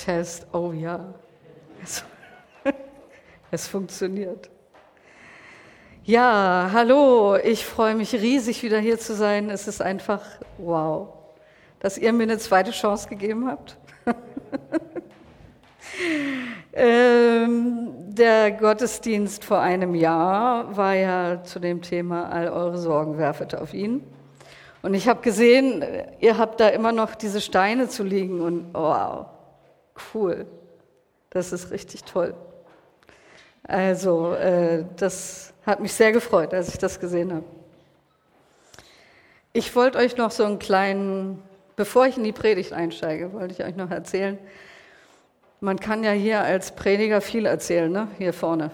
Test. Oh ja, es funktioniert. Ja, hallo, ich freue mich riesig, wieder hier zu sein. Es ist einfach wow, dass ihr mir eine zweite Chance gegeben habt. Der Gottesdienst vor einem Jahr war ja zu dem Thema all eure Sorgen werfet auf ihn. Und ich habe gesehen, ihr habt da immer noch diese Steine zu liegen und wow, cool, das ist richtig toll. Also das hat mich sehr gefreut, als ich das gesehen habe. Ich wollte euch noch so einen kleinen, bevor ich in die Predigt einsteige, wollte ich euch noch erzählen, man kann ja hier als Prediger viel erzählen, ne? Hier vorne.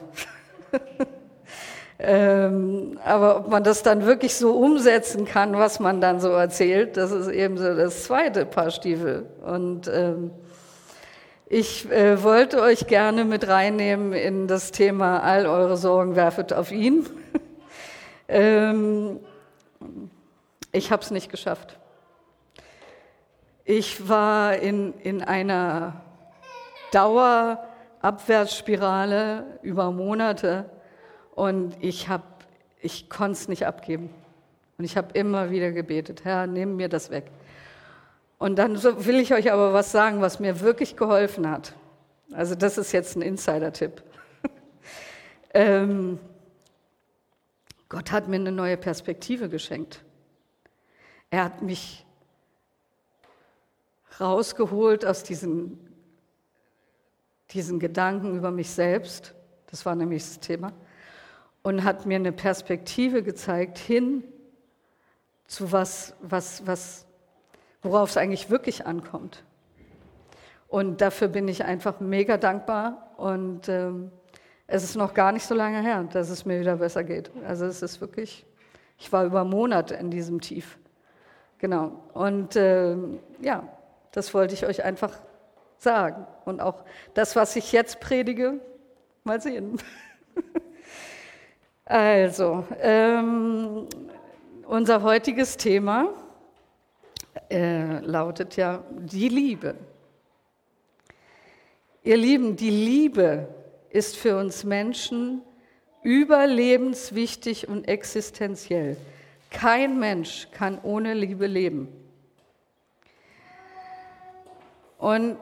Aber ob man das dann wirklich so umsetzen kann, was man dann so erzählt, das ist eben so das zweite Paar Stiefel. Und ich wollte euch gerne mit reinnehmen in das Thema all eure Sorgen werfet auf ihn. Ich habe es nicht geschafft. Ich war in einer Dauerabwärtsspirale über Monate und ich konnte es nicht abgeben. Und ich habe immer wieder gebetet, Herr, nimm mir das weg. Und dann will ich euch aber was sagen, was mir wirklich geholfen hat. Also das ist jetzt ein Insider-Tipp. Gott hat mir eine neue Perspektive geschenkt. Er hat mich rausgeholt aus diesen Gedanken über mich selbst, das war nämlich das Thema, und hat mir eine Perspektive gezeigt hin zu worauf es eigentlich wirklich ankommt. Und dafür bin ich einfach mega dankbar und es ist noch gar nicht so lange her, dass es mir wieder besser geht. Also es ist wirklich, ich war über Monate in diesem Tief. Genau. Und ja, das wollte ich euch einfach sagen. Und auch das, was ich jetzt predige, mal sehen. Also, unser heutiges Thema lautet ja die Liebe. Ihr Lieben, die Liebe ist für uns Menschen überlebenswichtig und existenziell. Kein Mensch kann ohne Liebe leben. Und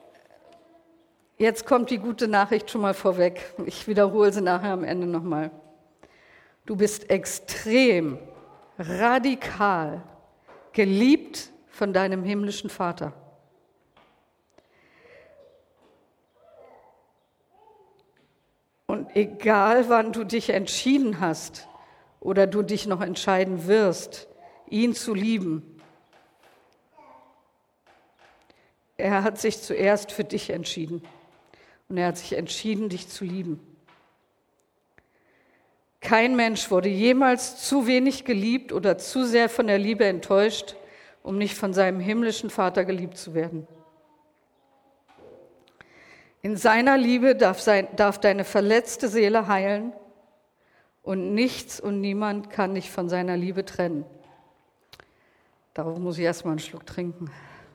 jetzt kommt die gute Nachricht schon mal vorweg. Ich wiederhole sie nachher am Ende nochmal. Du bist extrem, radikal geliebt von deinem himmlischen Vater. Und egal, wann du dich entschieden hast oder du dich noch entscheiden wirst, ihn zu lieben, er hat sich zuerst für dich entschieden. Und er hat sich entschieden, dich zu lieben. Kein Mensch wurde jemals zu wenig geliebt oder zu sehr von der Liebe enttäuscht, um nicht von seinem himmlischen Vater geliebt zu werden. In seiner Liebe darf deine verletzte Seele heilen und nichts und niemand kann dich von seiner Liebe trennen. Darauf muss ich erstmal einen Schluck trinken.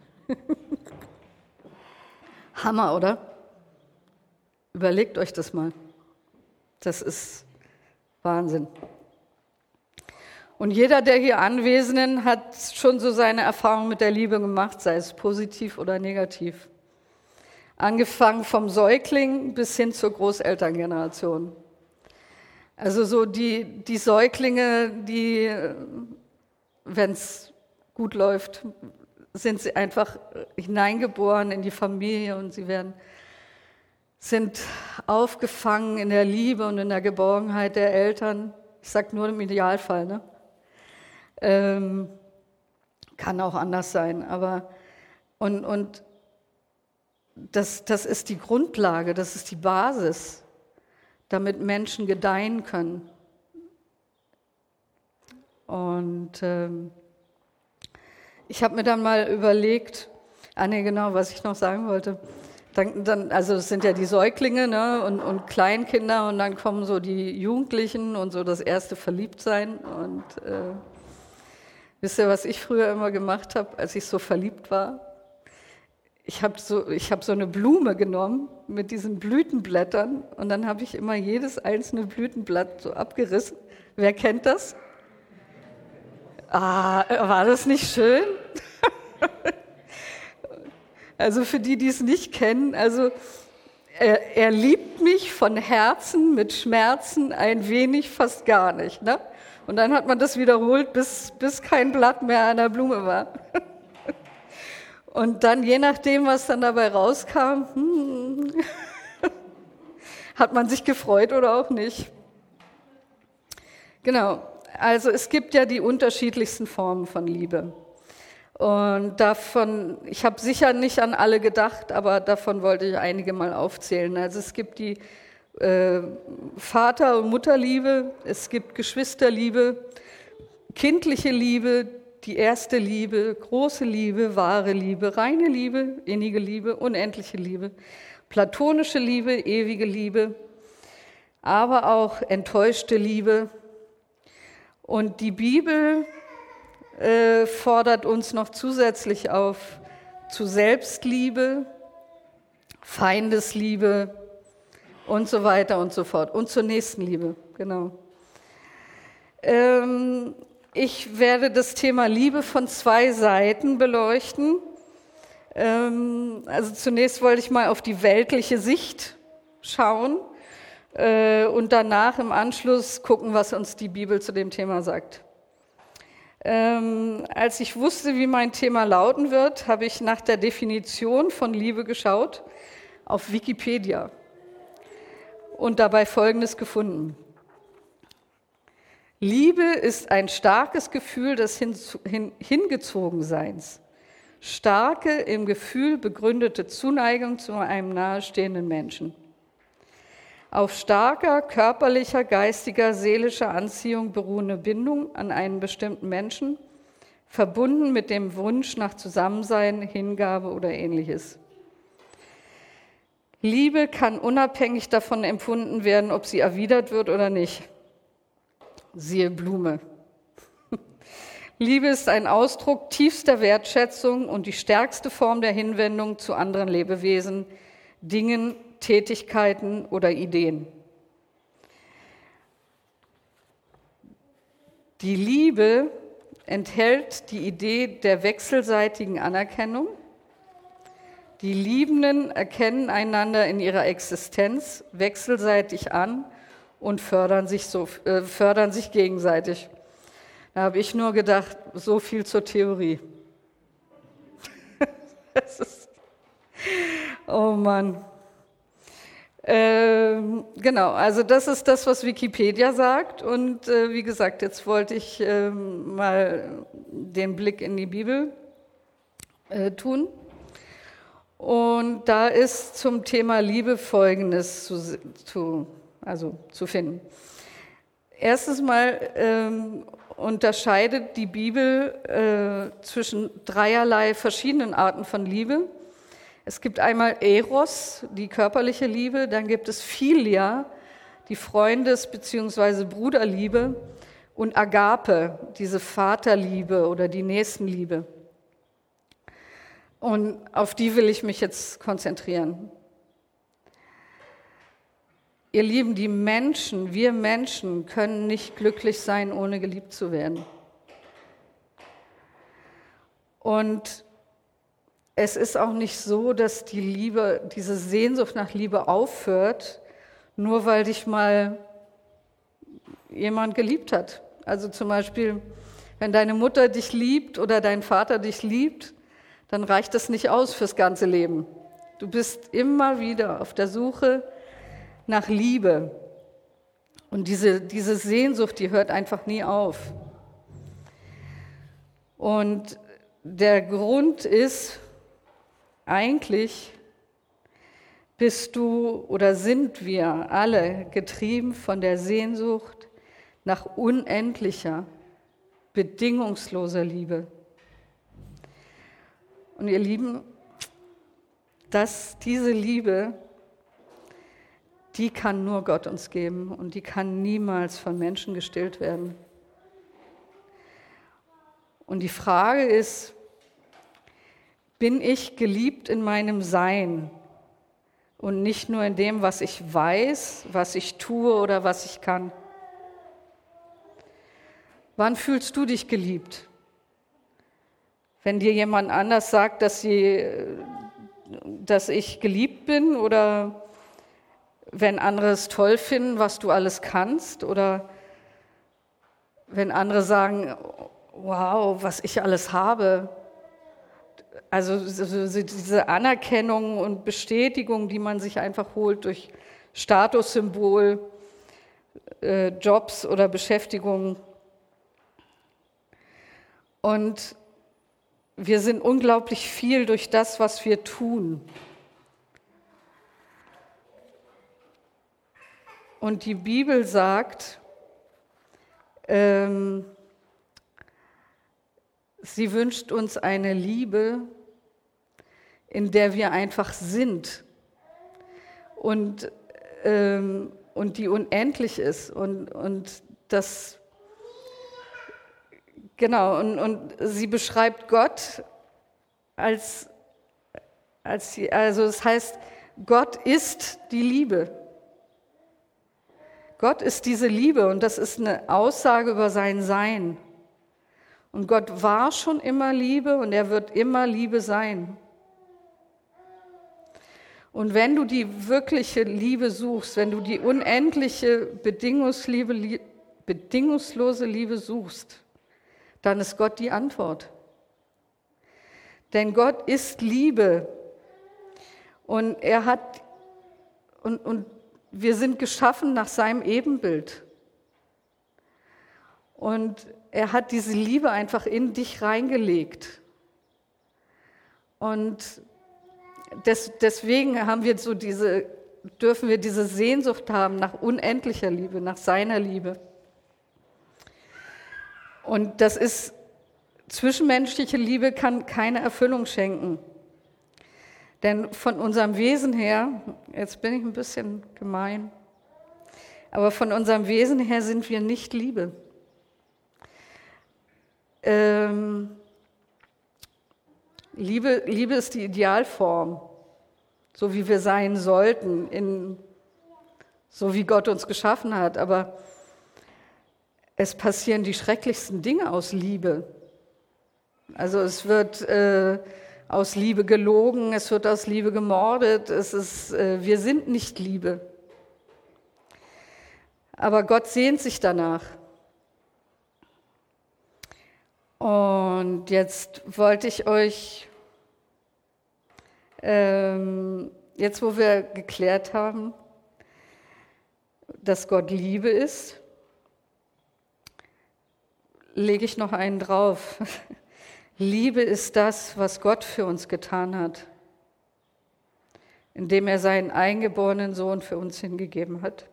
Hammer, oder? Überlegt euch das mal. Das ist Wahnsinn. Und jeder der hier Anwesenden hat schon so seine Erfahrung mit der Liebe gemacht, sei es positiv oder negativ. Angefangen vom Säugling bis hin zur Großelterngeneration. Also so die Säuglinge, die, wenn es gut läuft, sind sie einfach hineingeboren in die Familie und sie sind aufgefangen in der Liebe und in der Geborgenheit der Eltern. Ich sage nur im Idealfall, ne? Kann auch anders sein, aber und das ist die Grundlage, das ist die Basis, damit Menschen gedeihen können. Und ich habe mir dann mal überlegt, was ich noch sagen wollte. Also es sind ja die Säuglinge, ne, und Kleinkinder und dann kommen so die Jugendlichen und so das erste Verliebtsein. Und wisst ihr, was ich früher immer gemacht habe, als ich so verliebt war? ich habe so eine Blume genommen mit diesen Blütenblättern und dann habe ich immer jedes einzelne Blütenblatt so abgerissen. Wer kennt das? Ah, war das nicht schön? Also für die, die es nicht kennen, also er liebt mich von Herzen mit Schmerzen ein wenig, fast gar nicht. Ne? Und dann hat man das wiederholt, bis kein Blatt mehr an der Blume war. Und dann, je nachdem, was dann dabei rauskam, hat man sich gefreut oder auch nicht. Genau, also es gibt ja die unterschiedlichsten Formen von Liebe. Und davon, ich habe sicher nicht an alle gedacht, aber davon wollte ich einige mal aufzählen. Also es gibt die Vater- und Mutterliebe, es gibt Geschwisterliebe, kindliche Liebe, die erste Liebe, große Liebe, wahre Liebe, reine Liebe, innige Liebe, unendliche Liebe, platonische Liebe, ewige Liebe, aber auch enttäuschte Liebe. Und die Bibel fordert uns noch zusätzlich auf zu Selbstliebe, Feindesliebe und so weiter und so fort und zur Nächstenliebe, genau. Ich werde das Thema Liebe von 2 Seiten beleuchten. Also zunächst wollte ich mal auf die weltliche Sicht schauen und danach im Anschluss gucken, was uns die Bibel zu dem Thema sagt. Als ich wusste, wie mein Thema lauten wird, habe ich nach der Definition von Liebe geschaut auf Wikipedia und dabei Folgendes gefunden. Liebe ist ein starkes Gefühl des Hingezogenseins, starke, im Gefühl begründete Zuneigung zu einem nahestehenden Menschen. Auf starker körperlicher, geistiger, seelischer Anziehung beruhende Bindung an einen bestimmten Menschen, verbunden mit dem Wunsch nach Zusammensein, Hingabe oder Ähnliches. Liebe kann unabhängig davon empfunden werden, ob sie erwidert wird oder nicht. Siehe Blume. Liebe ist ein Ausdruck tiefster Wertschätzung und die stärkste Form der Hinwendung zu anderen Lebewesen, Dingen, Tätigkeiten oder Ideen. Die Liebe enthält die Idee der wechselseitigen Anerkennung. Die Liebenden erkennen einander in ihrer Existenz wechselseitig an und fördern sich gegenseitig. Da habe ich nur gedacht, so viel zur Theorie. Oh Mann. Genau, also das ist das, was Wikipedia sagt. Und wie gesagt, jetzt wollte ich mal den Blick in die Bibel tun. Und da ist zum Thema Liebe Folgendes zu finden. Erstens mal unterscheidet die Bibel zwischen dreierlei verschiedenen Arten von Liebe. Es gibt einmal Eros, die körperliche Liebe, dann gibt es Philia, die Freundes- bzw. Bruderliebe und Agape, diese Vaterliebe oder die Nächstenliebe. Und auf die will ich mich jetzt konzentrieren. Ihr Lieben, wir Menschen können nicht glücklich sein, ohne geliebt zu werden. Und es ist auch nicht so, dass die Liebe, diese Sehnsucht nach Liebe aufhört, nur weil dich mal jemand geliebt hat. Also zum Beispiel, wenn deine Mutter dich liebt oder dein Vater dich liebt, dann reicht das nicht aus fürs ganze Leben. Du bist immer wieder auf der Suche nach Liebe. Und diese Sehnsucht, die hört einfach nie auf. Und der Grund ist, eigentlich bist du oder sind wir alle getrieben von der Sehnsucht nach unendlicher, bedingungsloser Liebe. Und ihr Lieben, diese Liebe, die kann nur Gott uns geben und die kann niemals von Menschen gestillt werden. Und die Frage ist, bin ich geliebt in meinem Sein und nicht nur in dem, was ich weiß, was ich tue oder was ich kann. Wann fühlst du dich geliebt? Wenn dir jemand anders sagt, dass ich geliebt bin, oder wenn andere es toll finden, was du alles kannst, oder wenn andere sagen, wow, was ich alles habe. Also diese Anerkennung und Bestätigung, die man sich einfach holt durch Statussymbol, Jobs oder Beschäftigung. Und wir sind unglaublich viel durch das, was wir tun. Und die Bibel sagt, sie wünscht uns eine Liebe, in der wir einfach sind und die unendlich ist und das genau und sie beschreibt Gott also es heißt, Gott ist die Liebe. Gott ist diese Liebe und das ist eine Aussage über sein Sein. Und Gott war schon immer Liebe und er wird immer Liebe sein. Und wenn du die wirkliche Liebe suchst, wenn du die unendliche, bedingungslose Liebe suchst, dann ist Gott die Antwort. Denn Gott ist Liebe und und wir sind geschaffen nach seinem Ebenbild. Und er hat diese Liebe einfach in dich reingelegt. Und deswegen dürfen wir diese Sehnsucht haben nach unendlicher Liebe, nach seiner Liebe. Und zwischenmenschliche Liebe kann keine Erfüllung schenken. Denn von unserem Wesen her, jetzt bin ich ein bisschen gemein, aber von unserem Wesen her sind wir nicht Liebe. Liebe ist die Idealform, so wie wir sein sollten, so wie Gott uns geschaffen hat. Aber es passieren die schrecklichsten Dinge aus Liebe. Also es wird aus Liebe gelogen, es wird aus Liebe gemordet. Wir sind nicht Liebe. Aber Gott sehnt sich danach. Und jetzt wollte ich euch, jetzt wo wir geklärt haben, dass Gott Liebe ist, lege ich noch einen drauf. Liebe ist das, was Gott für uns getan hat, indem er seinen eingeborenen Sohn für uns hingegeben hat.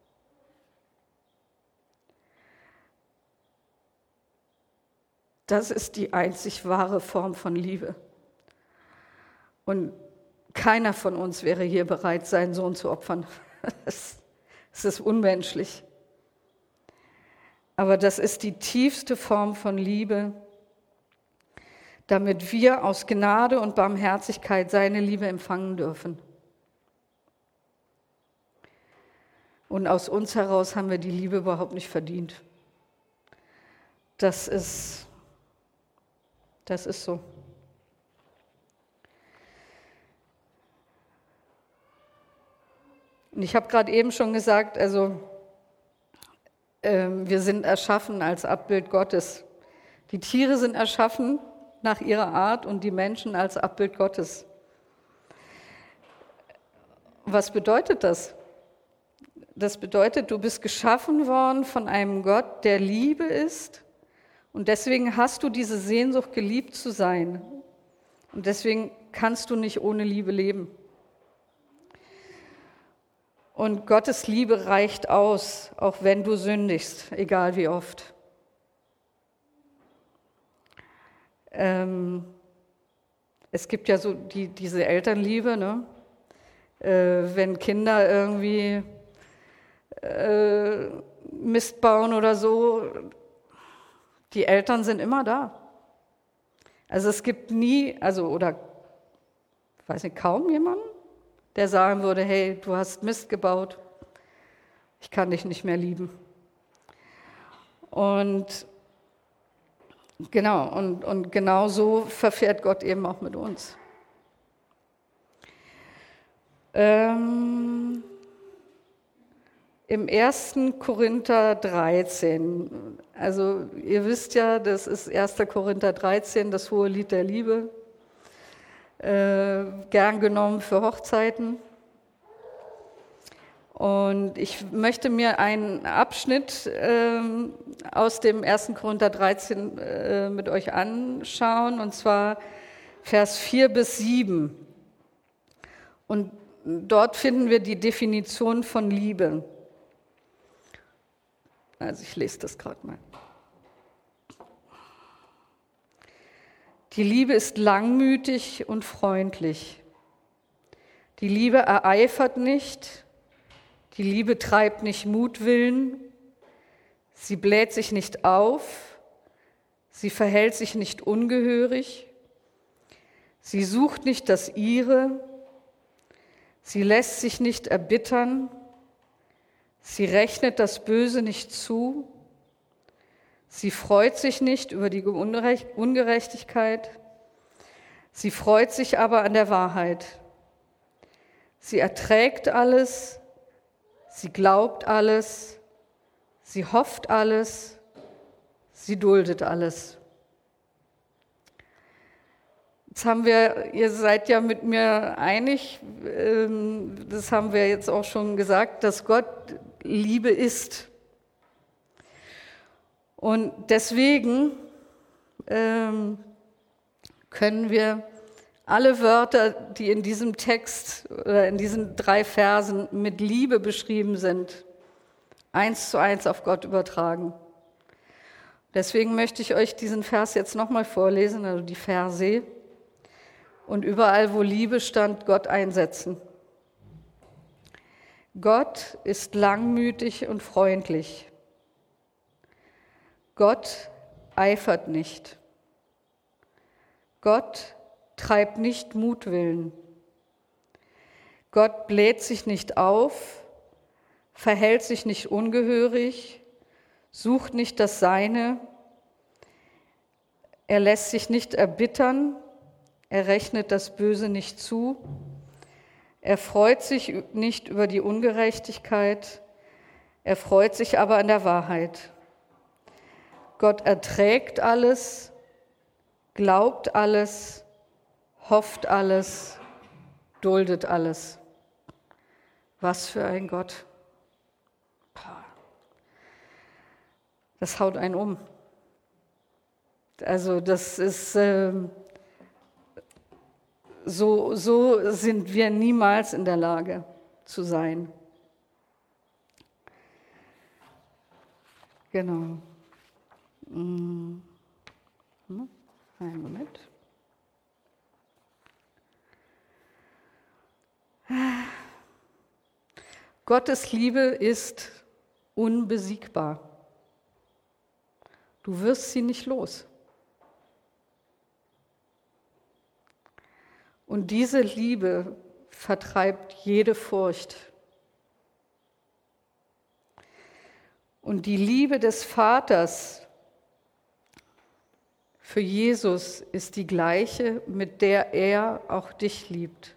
Das ist die einzig wahre Form von Liebe. Und keiner von uns wäre hier bereit, seinen Sohn zu opfern. Es ist unmenschlich. Aber das ist die tiefste Form von Liebe, damit wir aus Gnade und Barmherzigkeit seine Liebe empfangen dürfen. Und aus uns heraus haben wir die Liebe überhaupt nicht verdient. Das ist so. Und ich habe gerade eben schon gesagt, wir sind erschaffen als Abbild Gottes. Die Tiere sind erschaffen nach ihrer Art und die Menschen als Abbild Gottes. Was bedeutet das? Das bedeutet, du bist geschaffen worden von einem Gott, der Liebe ist. Und deswegen hast du diese Sehnsucht, geliebt zu sein. Und deswegen kannst du nicht ohne Liebe leben. Und Gottes Liebe reicht aus, auch wenn du sündigst, egal wie oft. Es gibt ja so diese Elternliebe, ne? Wenn Kinder irgendwie Mist bauen oder so, die Eltern sind immer da. Also es gibt nie, oder weiß nicht, kaum jemanden, der sagen würde, hey, du hast Mist gebaut, ich kann dich nicht mehr lieben. Und genau so verfährt Gott eben auch mit uns. Im 1. Korinther 13, also ihr wisst ja, das ist 1. Korinther 13, das hohe Lied der Liebe, gern genommen für Hochzeiten. Und ich möchte mir einen Abschnitt aus dem 1. Korinther 13 mit euch anschauen, und zwar Vers 4 bis 7. Und dort finden wir die Definition von Liebe. Also ich lese das gerade mal. Die Liebe ist langmütig und freundlich. Die Liebe ereifert nicht. Die Liebe treibt nicht Mutwillen. Sie bläht sich nicht auf. Sie verhält sich nicht ungehörig. Sie sucht nicht das Ihre. Sie lässt sich nicht erbittern. Sie rechnet das Böse nicht zu. Sie freut sich nicht über die Ungerechtigkeit. Sie freut sich aber an der Wahrheit. Sie erträgt alles. Sie glaubt alles. Sie hofft alles. Sie duldet alles. Jetzt ihr seid ja mit mir einig, das haben wir jetzt auch schon gesagt, dass Gott Liebe ist. Und deswegen können wir alle Wörter, die in diesem Text oder in diesen 3 Versen mit Liebe beschrieben sind, 1:1 auf Gott übertragen. Deswegen möchte ich euch diesen Vers jetzt nochmal vorlesen, also die Verse, und überall, wo Liebe stand, Gott einsetzen. Gott ist langmütig und freundlich. Gott eifert nicht. Gott treibt nicht Mutwillen. Gott bläht sich nicht auf, verhält sich nicht ungehörig, sucht nicht das Seine. Er lässt sich nicht erbittern, er rechnet das Böse nicht zu. Er freut sich nicht über die Ungerechtigkeit, er freut sich aber an der Wahrheit. Gott erträgt alles, glaubt alles, hofft alles, duldet alles. Was für ein Gott. Das haut einen um. Also das ist, so sind wir niemals in der Lage zu sein. Genau. Einen Moment. Gottes Liebe ist unbesiegbar. Du wirst sie nicht los. Und diese Liebe vertreibt jede Furcht. Und die Liebe des Vaters für Jesus ist die gleiche, mit der er auch dich liebt.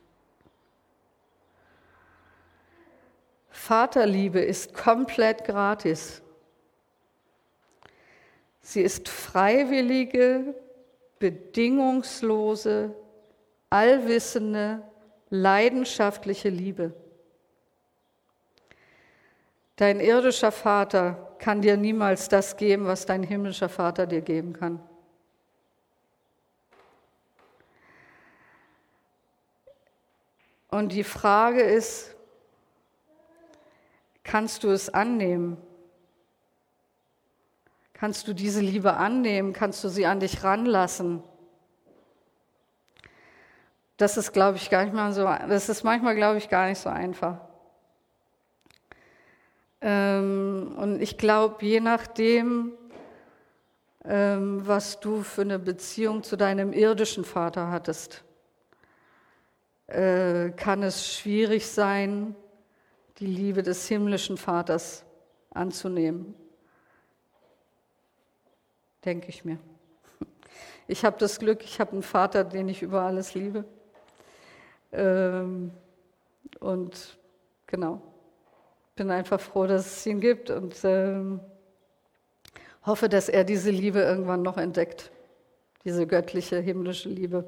Vaterliebe ist komplett gratis. Sie ist freiwillige, bedingungslose, allwissende, leidenschaftliche Liebe. Dein irdischer Vater kann dir niemals das geben, was dein himmlischer Vater dir geben kann. Und die Frage ist, kannst du es annehmen? Kannst du diese Liebe annehmen? Kannst du sie an dich ranlassen? Das ist, glaube ich, manchmal, glaube ich, gar nicht so einfach. Und ich glaube, je nachdem, was du für eine Beziehung zu deinem irdischen Vater hattest, kann es schwierig sein, die Liebe des himmlischen Vaters anzunehmen. Denke ich mir. Ich habe das Glück, ich habe einen Vater, den ich über alles liebe. Und genau, bin einfach froh, dass es ihn gibt und hoffe, dass er diese Liebe irgendwann noch entdeckt, diese göttliche, himmlische Liebe.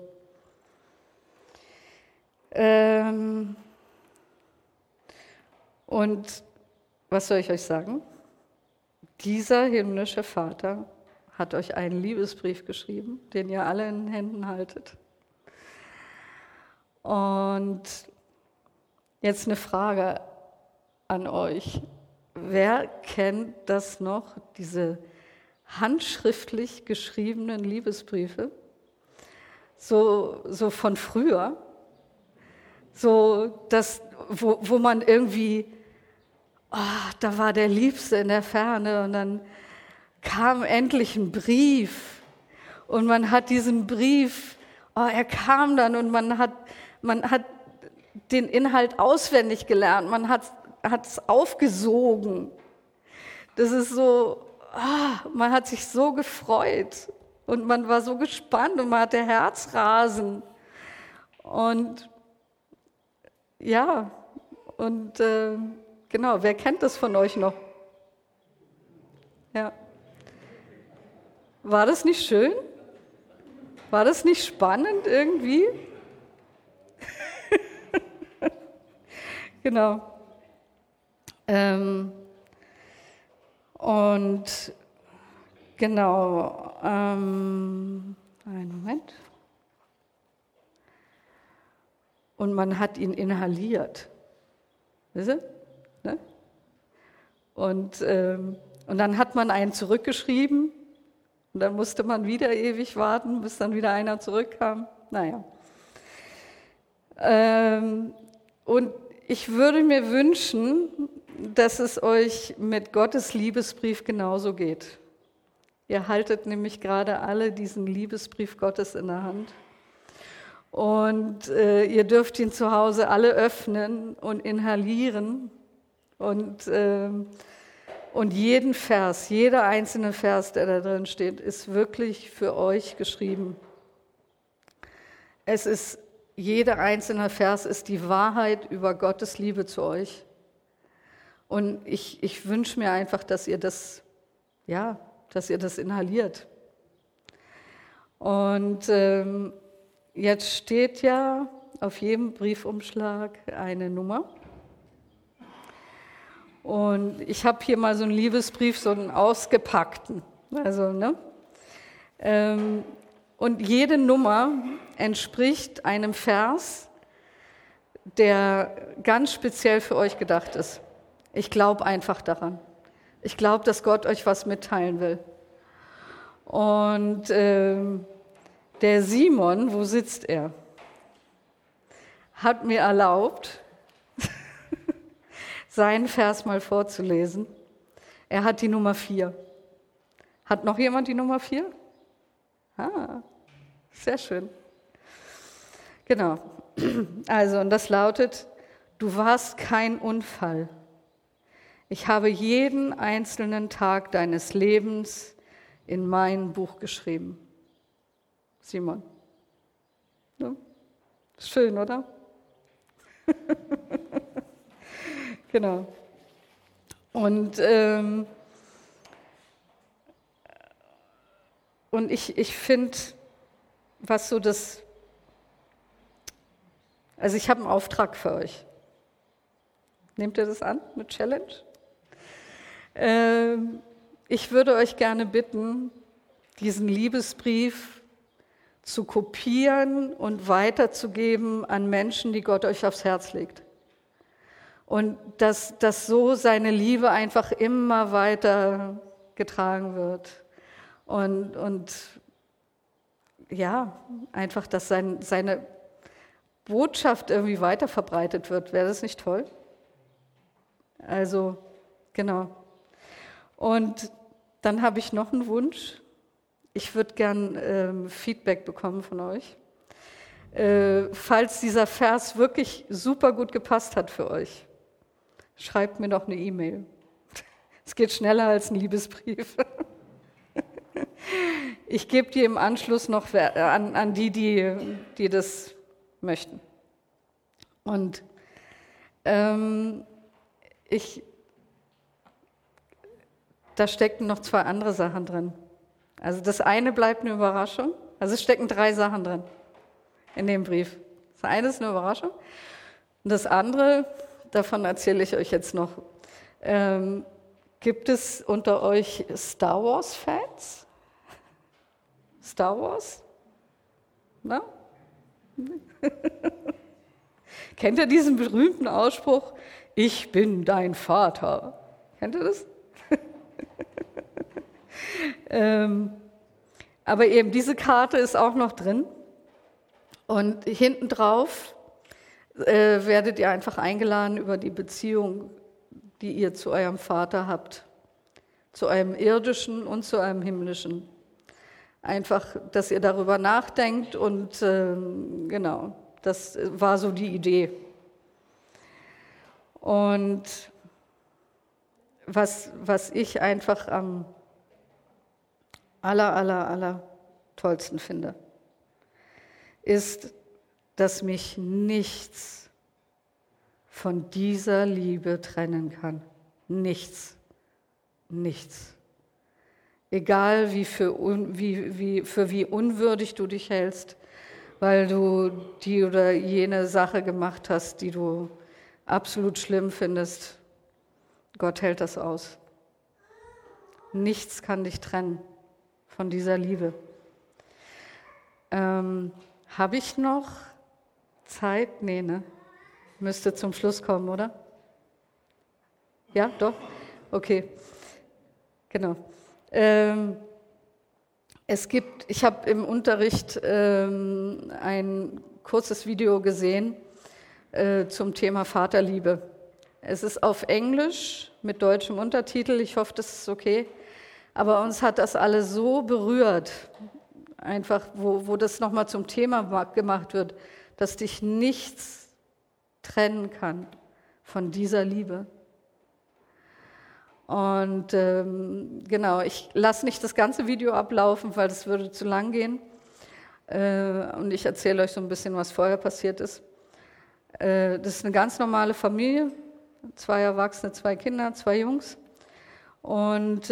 Und was soll ich euch sagen? Dieser himmlische Vater hat euch einen Liebesbrief geschrieben, den ihr alle in den Händen haltet. Und jetzt eine Frage an euch. Wer kennt das noch, diese handschriftlich geschriebenen Liebesbriefe? So von früher? So, wo man irgendwie, da war der Liebste in der Ferne und dann kam endlich ein Brief und man hat diesen Brief, er kam dann und man hat den Inhalt auswendig gelernt, man hat es aufgesogen. Das ist so, man hat sich so gefreut und man war so gespannt und man hatte Herzrasen. Und ja, und genau, wer kennt das von euch noch? Ja. War das nicht schön? War das nicht spannend irgendwie? Genau. Und genau, einen Moment. Und man hat ihn inhaliert. Wisst ihr? Ne? Und dann hat man einen zurückgeschrieben und dann musste man wieder ewig warten, bis dann wieder einer zurückkam. Naja. Und ich würde mir wünschen, dass es euch mit Gottes Liebesbrief genauso geht. Ihr haltet nämlich gerade alle diesen Liebesbrief Gottes in der Hand. Und ihr dürft ihn zu Hause alle öffnen und inhalieren. Und jeden Vers, jeder einzelne Vers, der da drin steht, ist wirklich für euch geschrieben. Jeder einzelne Vers ist die Wahrheit über Gottes Liebe zu euch. Und ich wünsche mir einfach, dass ihr das inhaliert. Und jetzt steht ja auf jedem Briefumschlag eine Nummer. Und ich habe hier mal so einen Liebesbrief, so einen ausgepackten. Also, ne? Und jede Nummer entspricht einem Vers, der ganz speziell für euch gedacht ist. Ich glaube einfach daran. Ich glaube, dass Gott euch was mitteilen will. Und der Simon, wo sitzt er? Hat mir erlaubt, seinen Vers mal vorzulesen. Er hat die Nummer 4. Hat noch jemand die Nummer 4? Sehr schön. Genau. Also, und das lautet: Du warst kein Unfall. Ich habe jeden einzelnen Tag deines Lebens in mein Buch geschrieben. Simon. Ja? Schön, oder? Genau. Und ich finde, was so das, also ich habe einen Auftrag für euch. Nehmt ihr das an mit Challenge? Ich würde euch gerne bitten, diesen Liebesbrief zu kopieren und weiterzugeben an Menschen, die Gott euch aufs Herz legt. Und dass so seine Liebe einfach immer weiter getragen wird. Und ja, einfach, dass seine Botschaft irgendwie weiter verbreitet wird. Wäre das nicht toll? Also, genau. Und dann habe ich noch einen Wunsch. Ich würde gern Feedback bekommen von euch. falls dieser Vers wirklich super gut gepasst hat für euch, schreibt mir doch eine E-Mail. Es geht schneller als ein Liebesbrief. Ich gebe die im Anschluss noch an die das möchten. Und da stecken noch 2 andere Sachen drin. Also das eine bleibt eine Überraschung. Also es stecken 3 Sachen drin in dem Brief. Das eine ist eine Überraschung. Und das andere, davon erzähle ich euch jetzt noch. Gibt es unter euch Star Wars-Fans? Star Wars? Na? Kennt ihr diesen berühmten Ausspruch? Ich bin dein Vater. Kennt ihr das? Aber eben diese Karte ist auch noch drin. Und hinten drauf werdet ihr einfach eingeladen über die Beziehung, die ihr zu eurem Vater habt. Zu eurem irdischen und zu eurem himmlischen. Einfach, dass ihr darüber nachdenkt und genau, das war so die Idee. Und was ich einfach am aller tollsten finde, ist, dass mich nichts von dieser Liebe trennen kann. Nichts. Nichts. Egal für wie unwürdig du dich hältst, weil du die oder jene Sache gemacht hast, die du absolut schlimm findest. Gott hält das aus. Nichts kann dich trennen von dieser Liebe. Habe ich noch Zeit? Nee, ne? Müsste zum Schluss kommen, oder? Ja, doch? Okay. Genau. Ich habe im Unterricht ein kurzes Video gesehen zum Thema Vaterliebe. Es ist auf Englisch mit deutschem Untertitel, ich hoffe, das ist okay. Aber uns hat das alle so berührt, einfach wo das nochmal zum Thema gemacht wird, dass dich nichts trennen kann von dieser Liebe. Und genau, ich lasse nicht das ganze Video ablaufen, weil das würde zu lang gehen. Und ich erzähle euch so ein bisschen, was vorher passiert ist. Das ist eine ganz normale Familie, 2 Erwachsene, 2 Kinder, 2 Jungs. Und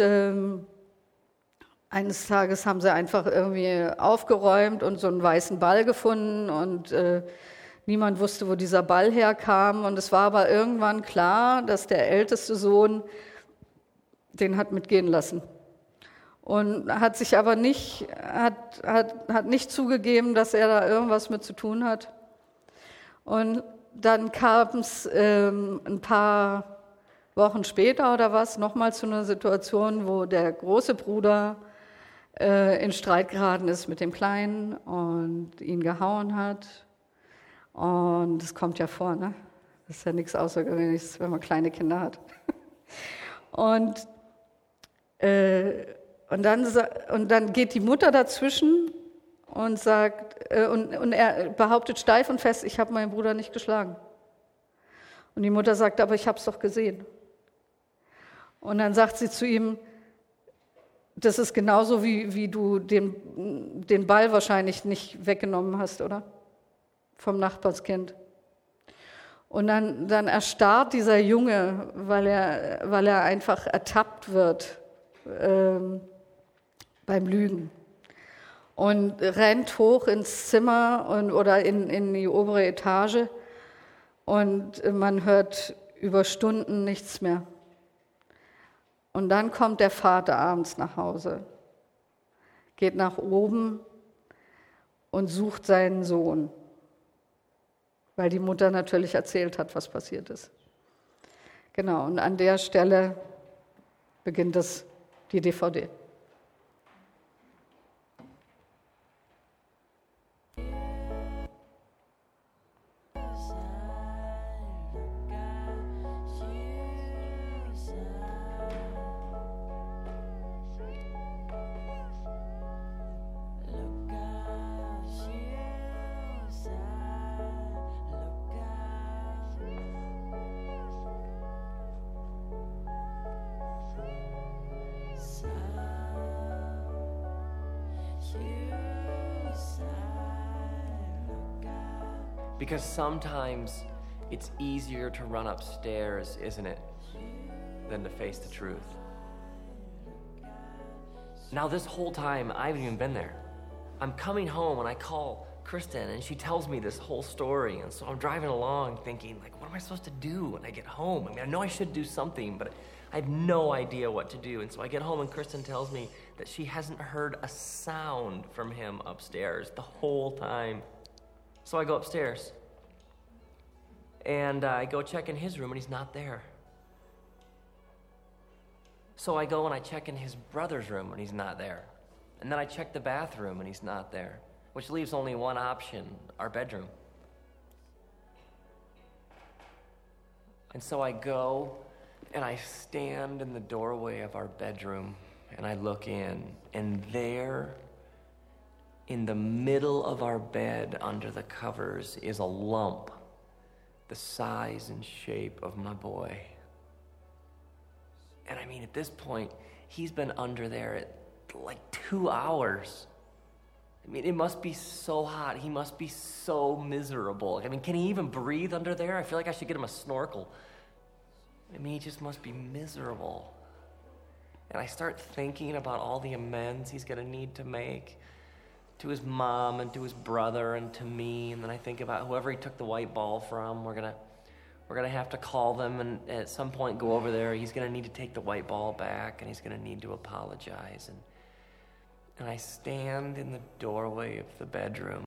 eines Tages haben sie einfach irgendwie aufgeräumt und so einen weißen Ball gefunden und niemand wusste, wo dieser Ball herkam. Und es war aber irgendwann klar, dass der älteste Sohn den hat mitgehen lassen. Und hat sich aber nicht zugegeben, dass er da irgendwas mit zu tun hat. Und dann kam es ein paar Wochen später oder was nochmal zu einer Situation, wo der große Bruder in Streit geraten ist mit dem Kleinen und ihn gehauen hat. Und das kommt ja vor, ne? Das ist ja nichts Außergewöhnliches, wenn man kleine Kinder hat. Und dann geht die Mutter dazwischen und sagt, und er behauptet steif und fest, ich habe meinen Bruder nicht geschlagen. Und die Mutter sagt, aber ich habe es doch gesehen. Und dann sagt sie zu ihm, das ist genauso, wie du den Ball wahrscheinlich nicht weggenommen hast, oder? Vom Nachbarskind. Und dann erstarrt dieser Junge, weil er einfach ertappt wird beim Lügen. Und rennt hoch ins Zimmer oder in die obere Etage und man hört über Stunden nichts mehr. Und dann kommt der Vater abends nach Hause, geht nach oben und sucht seinen Sohn, weil die Mutter natürlich erzählt hat, was passiert ist. Genau, und an der Stelle beginnt die DVD. Because sometimes it's easier to run upstairs, isn't it, than to face the truth. Now this whole time, I haven't even been there. I'm coming home and I call Kristen and she tells me this whole story. And so I'm driving along thinking, like, what am I supposed to do when I get home? I mean, I know I should do something, but I have no idea what to do. And so I get home and Kristen tells me that she hasn't heard a sound from him upstairs the whole time. So I go upstairs and I go check in his room and he's not there. So I go and I check in his brother's room and he's not there. And then I check the bathroom and he's not there, which leaves only one option, our bedroom. And so I go and I stand in the doorway of our bedroom and I look in, and there in the middle of our bed under the covers is a lump the size and shape of my boy. And I mean, at this point, he's been under there at like 2 hours. I mean, it must be so hot. He must be so miserable. I mean, can he even breathe under there? I feel like I should get him a snorkel. I mean, he just must be miserable. And I start thinking about all the amends he's going to need to make to his mom and to his brother and to me. And then I think about whoever he took the white ball from. We're gonna have to call them and at some point go over there. He's gonna need to take the white ball back and he's gonna need to apologize. And I stand in the doorway of the bedroom